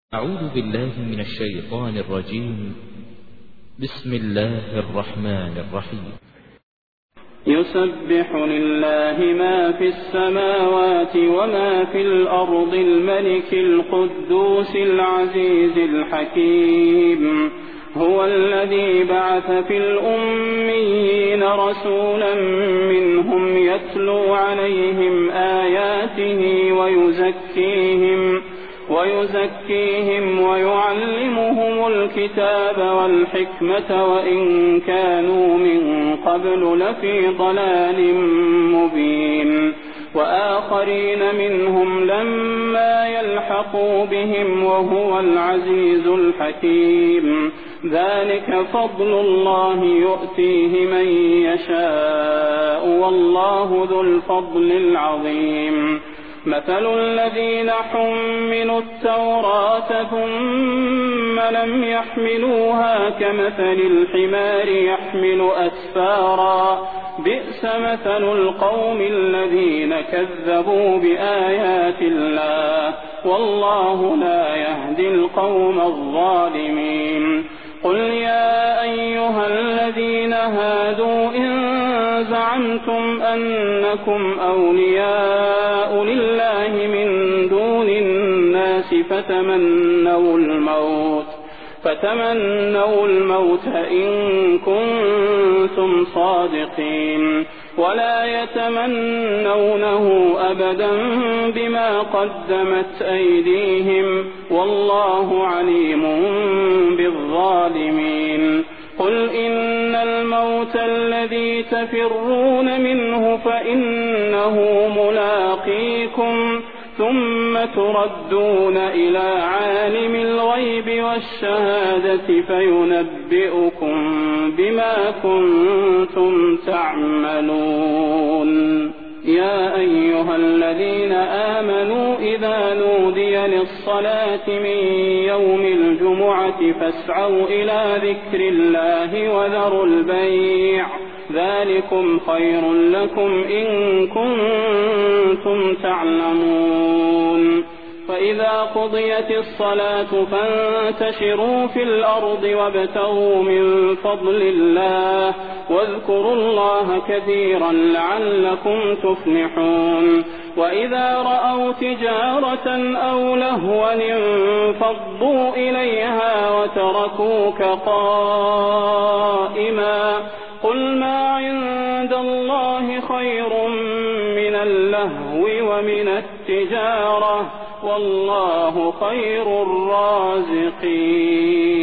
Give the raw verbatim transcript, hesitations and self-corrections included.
أعوذ بالله من الشيطان الرجيم. بسم الله الرحمن الرحيم. يسبح لله ما في السماوات وما في الأرض الملك القدوس العزيز الحكيم. هو الذي بعث في الأميين رسولا منهم يتلو عليهم آياته ويزكيهم ويزكيهم ويعلمهم الكتاب والحكمة وإن كانوا من قبل لفي ضلال مبين. وآخرين منهم لما يلحقوا بهم وهو العزيز الحكيم. ذلك فضل الله يؤتيه من يشاء والله ذو الفضل العظيم. مثل الذين حملوا التوراة ثم لم يحملوها كمثل الحمار يحمل أسفارا بئس مثل القوم الذين كذبوا بآيات الله والله لا يهدي القوم الظالمين. قل يا أيها الذين هادوا إن زعمتم أنكم أولياء لله من دون الناس فتمنوا الموت فتمنوا الموت إن كنتم صادقين ولا يتمنونه أبدا بما قدمت أيديهم والله عليم بالظالمين. قل إن الموت الذي تفرون منه فإنه ملاقيكم ثم تردون إلى عالم الغيب والشهادة فينبئكم بما كنتم تعملون. يا أيها الذين آمنوا إذا نودي للصلاة من يوم الجمعة فاسعوا إلى ذكر الله وذروا البيع ذلكم خير لكم إن كنتم تعلمون. فإذا قضيت الصلاة فانتشروا في الأرض وابتغوا من فضل الله واذكروا الله كثيرا لعلكم تفلحون. وإذا رأوا تجارة أو لهوا انفضوا إليها وتركوك قائما قل ما عند الله خير من اللهو ومن التجارة والله خير الرازقين.